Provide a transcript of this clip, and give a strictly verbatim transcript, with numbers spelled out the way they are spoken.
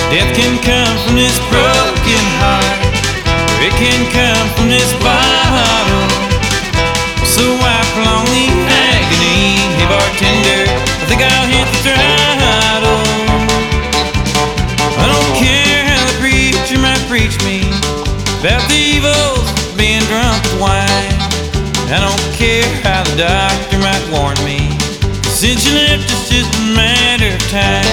Death can come from this broken heart, or it can come from this bottle. So I prolong the agony. Hey bartender, I think I'll hit the throttle. I don't care how the preacher might preach me about the evils of being drunk with wine. I don't care how the doctor might warn me, since you left it's just a matter of time.